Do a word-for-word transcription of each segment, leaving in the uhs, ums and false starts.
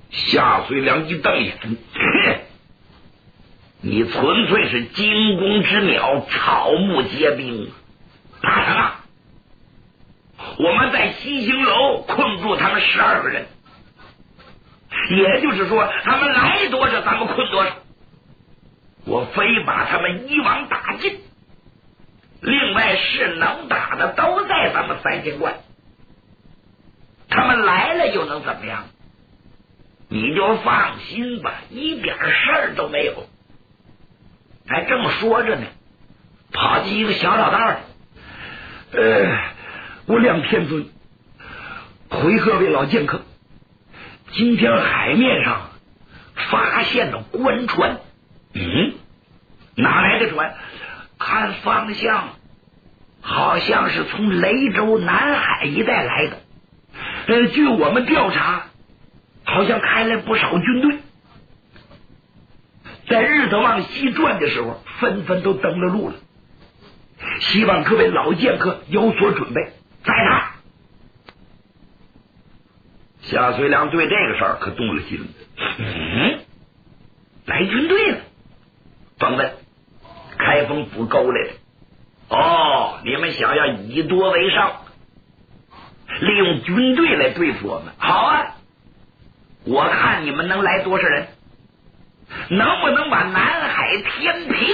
夏遂良一瞪眼，你纯粹是惊弓之鸟，草木皆兵。打什么？我们在西兴楼困住他们十二个人，也就是说他们来多少咱们困多少，我非把他们一网打尽。另外是能打的都在咱们三仙观，他们来了又能怎么样？你就放心吧，一点事儿都没有。还这么说着呢，跑进一个小老道来，呃，我梁天尊回各位老剑客，今天海面上发现了官船。嗯，哪来的船？看方向好像是从雷州南海一带来的。呃，据我们调查，好像开来不少军队，在日头往西转的时候纷纷都登了陆了，希望各位老剑客有所准备。在哪？夏遂良对这个事儿可动了心。嗯，来军队了。甭问，开封府勾来的。哦，你们想要以多为上，利用军队来对付我们。好啊，我看你们能来多少人，能不能把南海填平？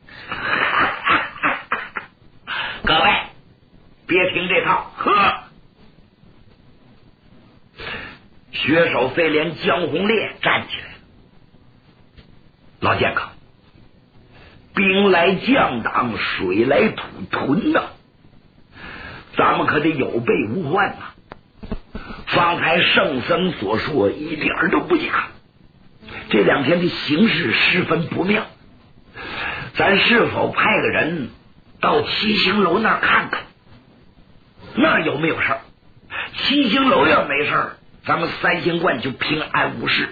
各位别听这套，呵！血手飞连江红烈站起来了。老剑客，兵来将挡，水来土屯呐、啊，咱们可得有备无患呐、啊。方才圣僧所说一点都不假，这两天的形势十分不妙，咱是否派个人到七星楼那儿看看，那儿有没有事儿？七星楼要没事儿，咱们三星观就平安无事。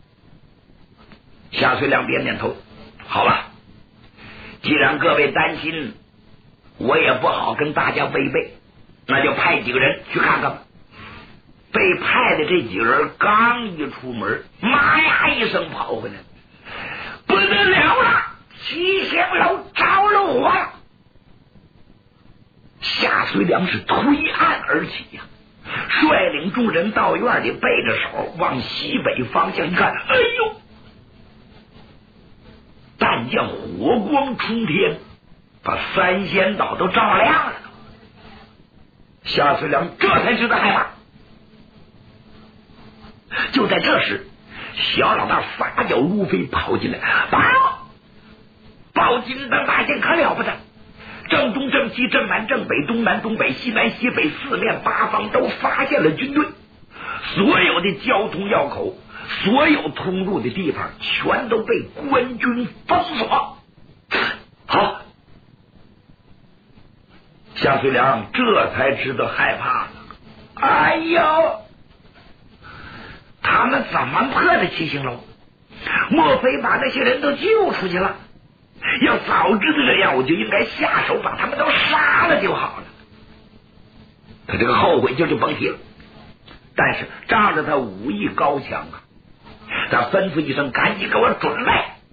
夏遂良点点头，好吧，既然各位担心，我也不好跟大家违背，那就派几个人去看看吧。被派的这几个人刚一出门，妈呀一声跑回来，不得了了，七星楼着了火了！夏遂良是推案而起呀、啊，率领众人到院里，背着手往西北方向一看，哎呦！但见火光冲天，把三仙岛都照亮了。夏遂良这才知道害怕。就在这时，小老大撒脚如飞跑进来，报报金灯大剑可了不得，正东正西正南正北东南东北西南西北四面八方都发现了军队，所有的交通要口，所有通路的地方全都被官军封锁。好，夏遂良这才知道害怕了。哎呦，他们怎么破的七星楼？莫非把那些人都救出去了？要早知道这样，我就应该下手把他们都杀了就好了。他这个后悔劲就甭提了。但是仗着他武艺高强啊，他吩咐一声，赶紧给我准备。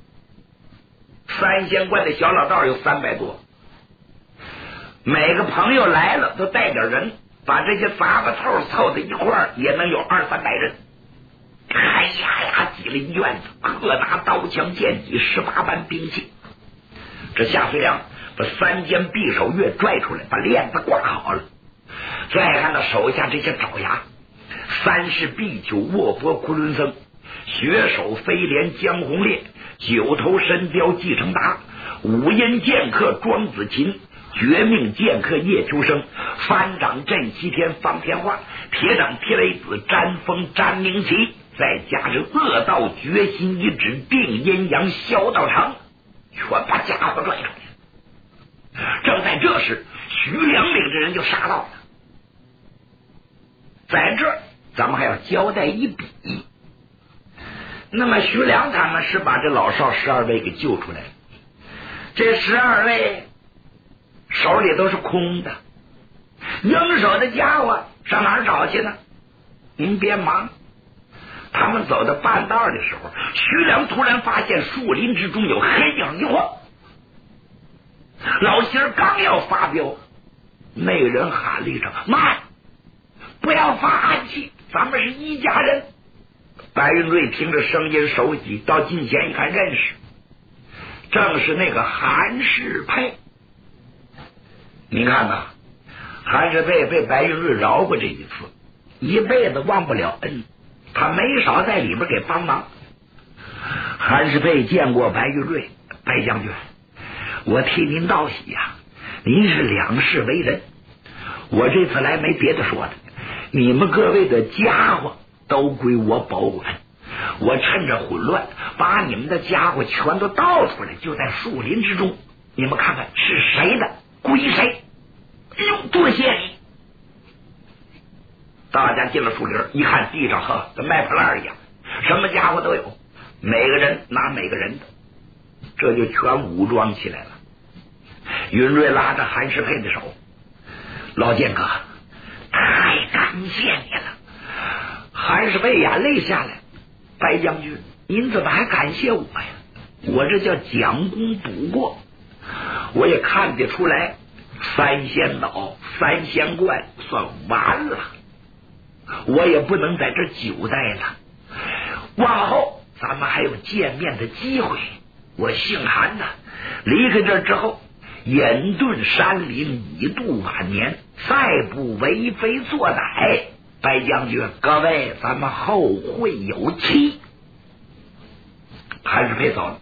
三仙观的小老道有三百多，每个朋友来了都带点人，把这些杂巴凑凑在一块儿，也能有二三百人。哎呀呀，挤了一院子，各拿刀枪剑戟十八般兵器。这夏遂良把三间匕首月拽出来，把链子挂好了。再看到手下这些爪牙，三世必丘卧佛昆仑僧，血手飞廉江红烈，九头神雕纪承达，五阴剑客庄子琴，绝命剑客叶秋生，番掌镇西天方天化，铁掌铁雷子詹峰詹明奇，再加上恶道决心一指定阴阳萧道长，全把家伙拽出来。正在这时，徐良领着人就杀到了。在这儿咱们还要交代一笔，那么徐良他们是把这老少十二位给救出来了，这十二位手里都是空的，应手的家伙上哪儿找去呢？您别忙， 他们走到半道的时候，徐良突然发现树林之中有黑影一晃，老仙儿刚要发飙，那个人喊了一声：“慢！不要发暗器，咱们是一家人。”白云瑞听着声音熟悉，到近前一看，认识，正是那个韩世佩。你看呐，韩世佩被白云瑞饶过这一次，一辈子忘不了恩，他没少在里边给帮忙。韩世佩见过白云瑞，白将军，我替您道喜呀、啊，您是两世为人，我这次来没别的说的，你们各位的家伙都归我保管，我趁着混乱把你们的家伙全都倒出来，就在树林之中，你们看看是谁的归谁。哎呦，多谢你！大家进了树林，一看地上呵跟卖破烂一样，什么家伙都有，每个人拿每个人的，这就全武装起来了。云瑞拉着韩世佩的手：“老剑哥，太感谢你了。”韩世佩眼泪下来：“白将军，您怎么还感谢我呀？我这叫将功补过。我也看得出来，三仙岛、三仙观算完了，我也不能在这久待了。往后咱们还有见面的机会。我姓韩呐，离开这之后，隐遁山林，以度晚年，再不为非作歹。白将军，各位，咱们后会有期。”韩世佩走了，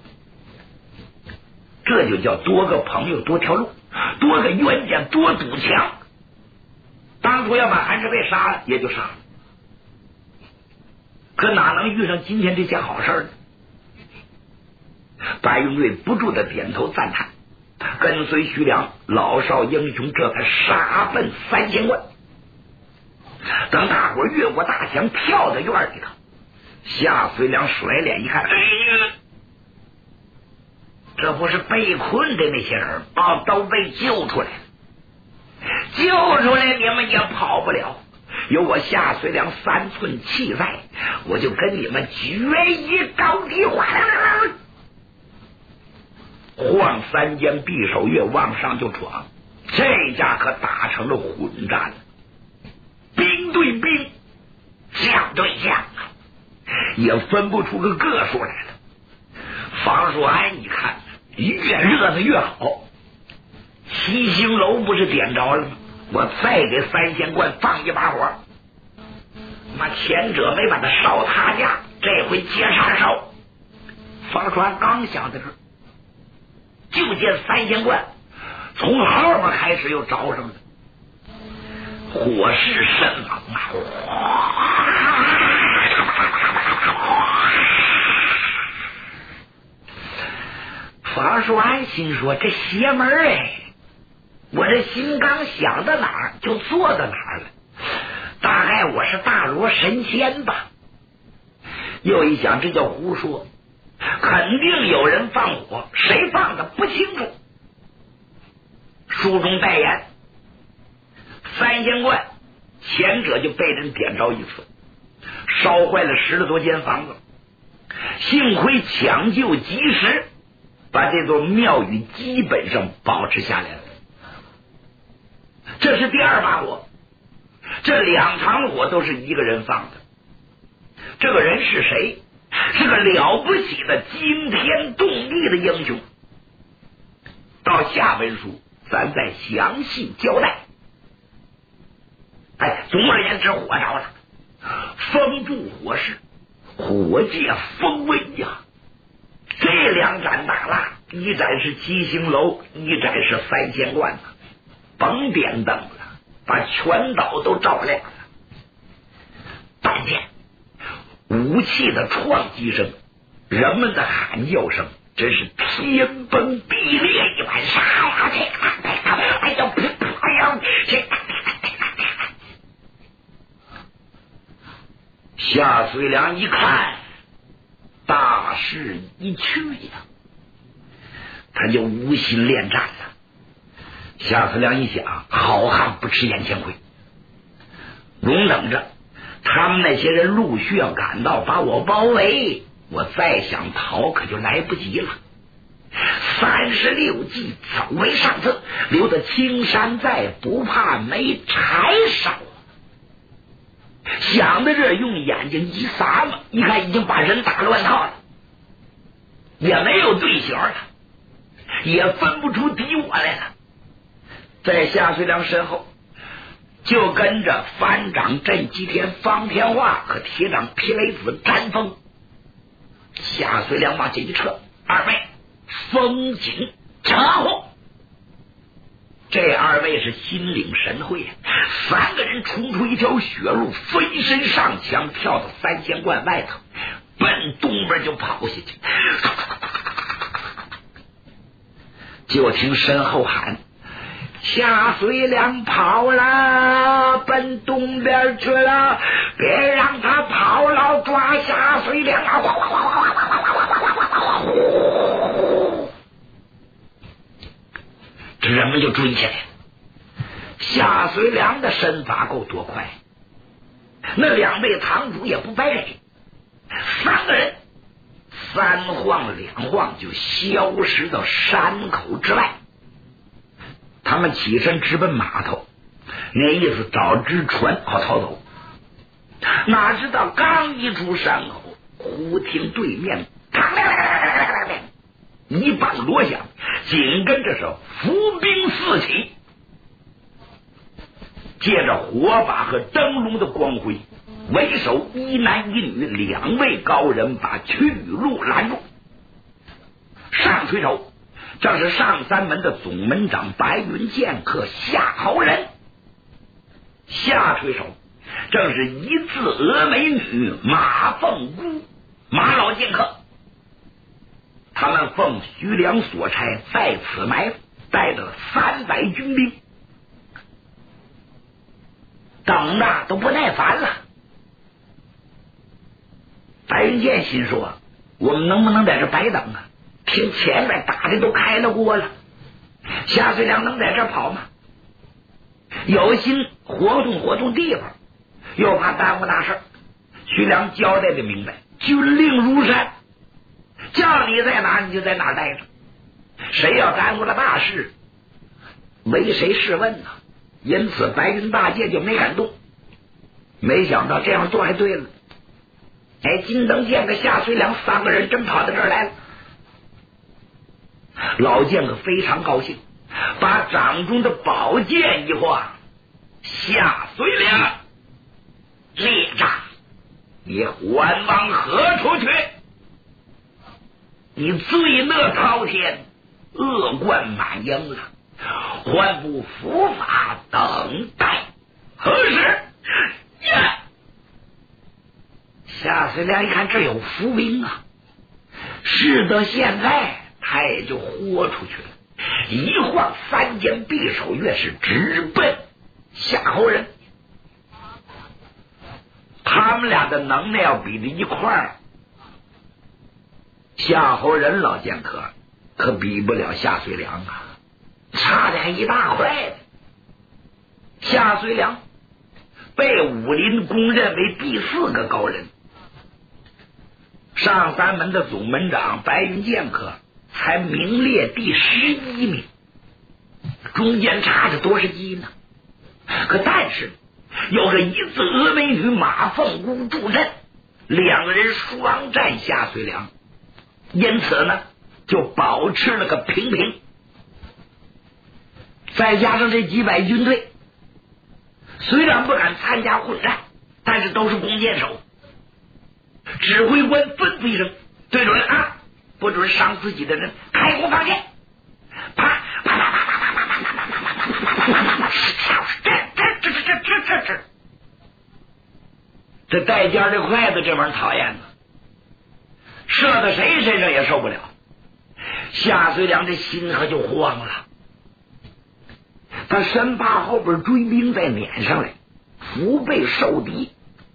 这就叫多个朋友多条路，多个冤家多堵墙。当初要把韩世佩杀了，也就杀了，可哪能遇上今天这件好事呢？白云瑞不住的点头赞叹，跟随徐良老少英雄这才杀奔三仙观。等大伙越过大墙，跳到院里头，夏随良甩脸一看，哎呀，这不是被困的那些人啊，都被救出来了。救出来你们也跑不了，有我夏随良三寸气在，我就跟你们决一高低。晃三间匕首月往上就闯，这家可打成了混战了，兵对兵，将对将啊，也分不出个个数来了。房叔安一看，越热闹越好，七星楼不是点着了吗？我再给三仙观放一把火。妈，前者没把他烧塌架，这回接茬烧。房叔安刚想到这儿，就见三仙观从后边开始又着上了，火势甚猛啊！房叔安心说：“这邪门哎，我这心刚想到哪儿就做到哪儿了，大概我是大罗神仙吧。”又一想，这叫胡说，肯定有人放火，谁放的不清楚。书中代言，三仙观前者就被人点着一次，烧坏了十来多间房子，幸亏抢救及时，把这座庙宇基本上保持下来了。这是第二把火，这两场火都是一个人放的。这个人是谁？是个了不起的惊天动地的英雄。到下文书咱再详细交代。哎，总而言之，火着了，风助火势，火借风威呀。这两盏大蜡，一盏是七星楼，一盏是三仙观呢，甭点灯了，把全岛都照亮了。但见武器的撞击声，人们的喊叫声，真是天崩地裂一般。啥呀？这个，哎呀，哎呀，哎呀，这夏随良一看，大势已去呀，他就无心恋战了。夏随良一想，好汉不吃眼前亏，容等着他们那些人陆续要赶到，把我包围，我再想逃可就来不及了。三十六计，走为上策，留得青山在，不怕没柴烧。想到这，用眼睛一撒嘛，一看已经把人打乱套了，也没有队形了，也分不出敌我来了。在夏遂良身后就跟着反掌镇吉田方天化和铁掌皮雷子詹峰。夏遂良往前一撤，二位风景车祸。这二位是心领神会，三个人冲出一条血路，飞身上墙，跳到三仙观外头，奔东边就跑下去。就听身后喊：夏遂良跑了，奔东边去了，别让他跑了，抓夏遂良啊！这人们就追起来。夏遂良的身法够多快，那两位堂主也不白给，三个人三晃两晃就消失到山口之外。他们起身直奔码头，那意思找只船好逃走。哪知道刚一出山口，忽听对面一棒锣响，紧跟着是伏兵四起，借着火把和灯笼的光辉，为首一男一女两位高人把去路拦住。上推手正是上三门的总门长白云剑客夏侯仁，下推手正是一字峨眉女马凤姑马老剑客。他们奉徐良所差，在此埋伏，带着三百军兵，等的都不耐烦了。白云剑心说：我们能不能在这白等啊？听前面打的都开了锅了，夏遂良能在这跑吗？有心活动活动地方，又怕耽误大事。徐良交代的明白，军令如山，叫你在哪你就在哪待着，谁要耽误了大事，为谁试问呢？因此白云大介就没敢动。没想到这样做还对了，哎，金灯剑和夏遂良三个人真跑到这儿来了。老剑客非常高兴，把掌中的宝剑一晃：夏遂良，列战，你还往何处去？你罪恶滔天，恶贯满盈了，还不伏法等待何时？夏遂良一看这有伏兵啊，事到现在他也就豁出去了，一晃三尖匕首越是直奔夏侯仁。他们俩的能耐要比在一块儿，夏侯仁老剑客可比不了夏遂良啊，差的还一大块的。夏遂良被武林公认为第四个高人，上三门的总门长白云剑客才名列第十一名，中间差着多少级呢？可但是有着一字峨眉女马凤姑助阵，两个人双战夏遂良，因此呢就保持了个平平。再加上这几百军队，虽然不敢参加混战，但是都是弓箭手。指挥官吩咐一声，对准啊，不准伤自己的人，开弓放箭，啪啪啪啪啪啪啪啪啪啪啪啪啪啪啪，这这这这这这这这，这带尖的筷子这玩意儿讨厌呢，射到谁身上也受不了。夏遂良这心可就慌了，他生怕后边追兵再撵上来，腹背受敌。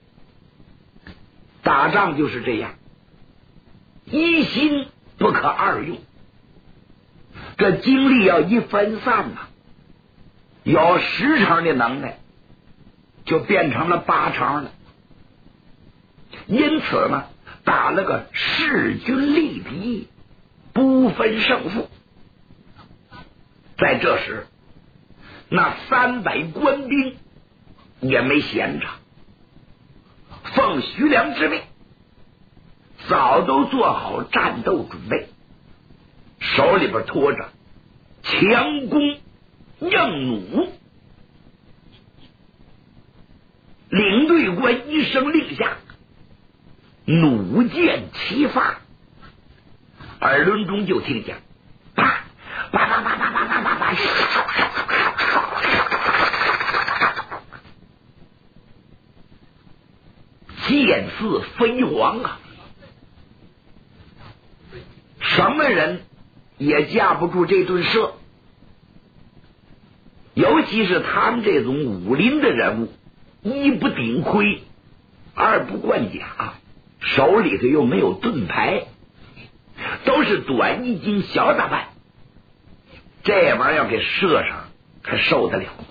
打仗就是这样，一心不可二用，这精力要一分散呐、啊，有十成的能耐就变成了八成了， 因此呢，打了个势均力敌，不分胜负。在这时，那三百官兵也没闲着，奉徐良之命，早都做好战斗准备，手里边拖着强弓硬弩。领队官一声令下，弩箭齐发，耳轮中就听见啪啪啪啪啪啪啪啪啪，箭似飞蝗啊！什么人也架不住这顿射，尤其是他们这种武林的人物，一不顶盔，二不贯甲，手里头又没有盾牌，都是短衣襟小打扮，这玩意儿给射上还受得了吗？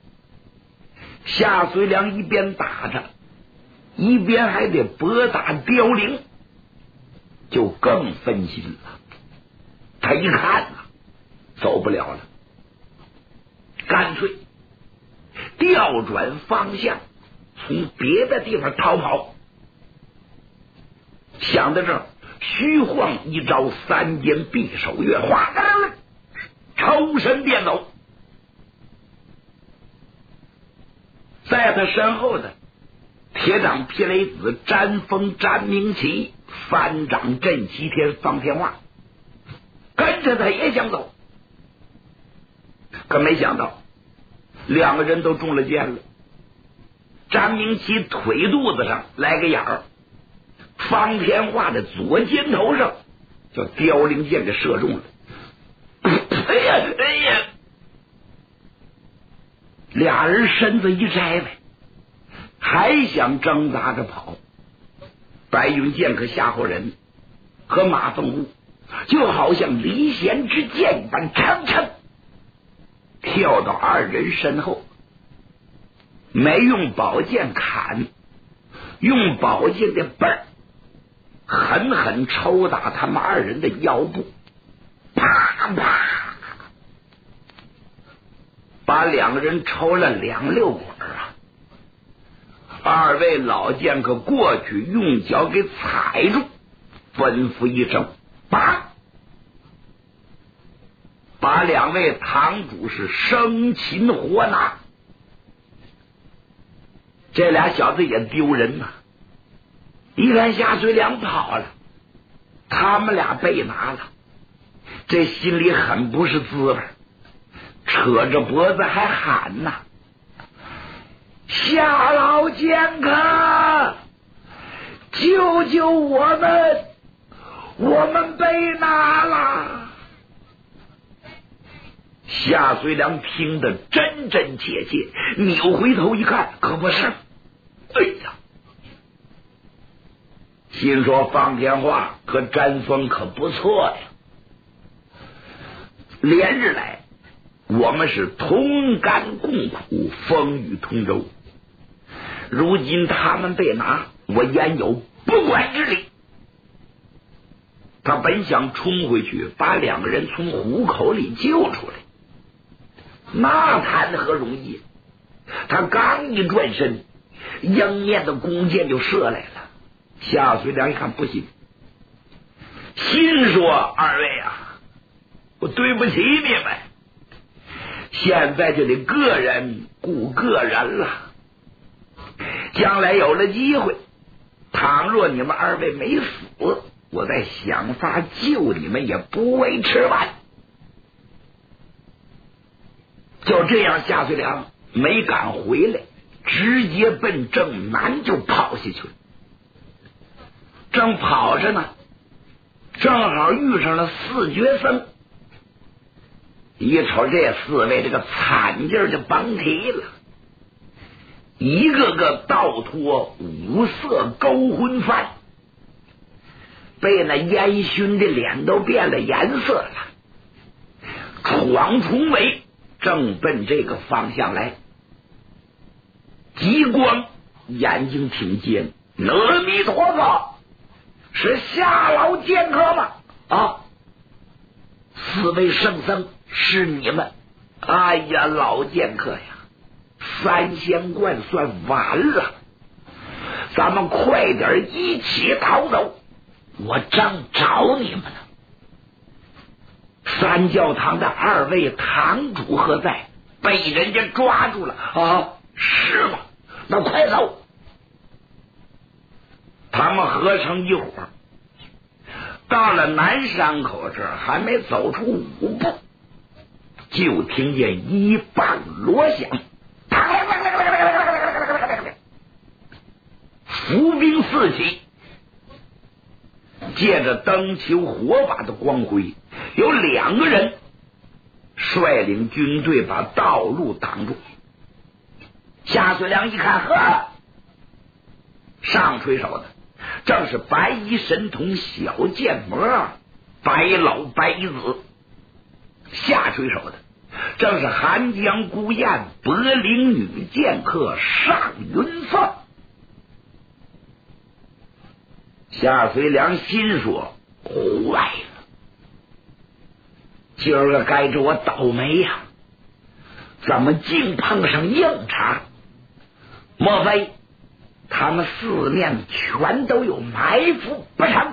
夏遂良一边打着，一边还得拨打凋零，就更分心了。他一看啊，走不了了，干脆调转方向，从别的地方逃跑。想到这儿，虚晃一招三间匕首月，哗啦啦，抽身便走。在他身后的铁掌皮雷子、詹峰、詹明奇、番长镇西天、方天画跟着他也想走，可没想到两个人都中了箭了。詹明奇腿肚子上来个眼儿，方天画的左肩头上就凋零箭给射中了。哎呀哎呀！俩人身子一摘呗，还想挣扎着跑。白云剑和夏侯仁和马凤屋就好像离弦之箭一般，噌噌跳到二人身后，没用宝剑砍，用宝剑的背儿狠狠抽打他们二人的腰部，啪啪，把两个人抽了两溜滚啊！二位老剑客过去用脚给踩住，吩咐一声拔，把两位堂主是生擒活拿。这俩小子也丢人呐、啊！一看夏遂良跑了，他们俩被拿了，这心里很不是滋味，扯着脖子还喊呐：“夏老剑客，救救我们！我们被拿了！”夏遂良听得真真切切，扭回头一看，可不是，哎呀！心说方天画和詹峰可不错呀，连日来我们是同甘共苦，风雨同舟。如今他们被拿，我焉有不管之理？他本想冲回去把两个人从虎口里救出来，那谈何容易？他刚一转身，迎面的弓箭就射来了。夏遂良一看不行，心说：“二位啊，我对不起你们，现在就得个人顾个人了。将来有了机会，倘若你们二位没死，我再想法救你们也不为迟晚。”就这样，夏遂良没敢回来，直接奔正南就跑下去了。正跑着呢，正好遇上了四绝僧。一瞅这四位，这个惨劲儿就甭提了，一个个倒脱五色勾魂幡，被那烟熏的脸都变了颜色了，闯重围，正奔这个方向来。极光眼睛挺尖， 阿弥陀佛，是夏老剑客吗？啊，四位圣僧是你们。哎呀，老剑客呀，三仙观算完了，咱们快点一起逃走，我正找你们呢。三教堂的二位堂主何在？被人家抓住了啊？是吗？那快走！他们合成一伙，到了南山口这儿，还没走出五步，就听见一棒锣响，伏兵四起。借着灯球火把的光辉，有两个人率领军队把道路挡住。夏遂良一看，呵，上垂手的正是白衣神童小剑魔白老白子，下垂手的正是寒江孤雁柏林女剑客尚云凤。夏遂良心说，坏了，今儿个该着我倒霉呀、啊！怎么竟碰上硬茬？莫非他们四面全都有埋伏不成？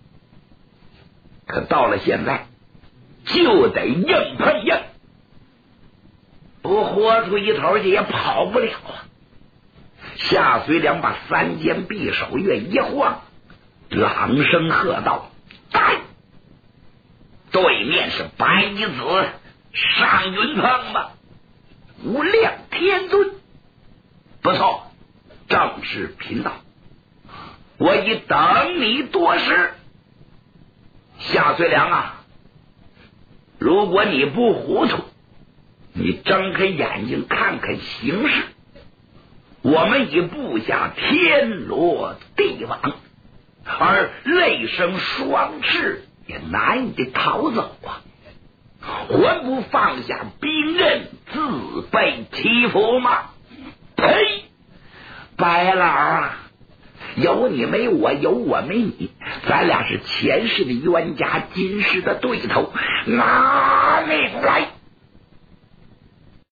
可到了现在，就得硬碰硬，不豁出一头去也跑不了啊！夏遂良把三尖匕首月一晃，朗声喝道：“来！”对面是白衣子尚云鹏吧？无量天尊，不错，正是贫道，我已等你多时。夏遂良啊，如果你不糊涂，你睁开眼睛看看形势，我们已布下天罗地网，而雷声双翅也难以逃走啊！还不放下兵刃，自被欺负吗？呸！白老啊，有你没我，有我没你，咱俩是前世的冤家，今世的对头，拿命来！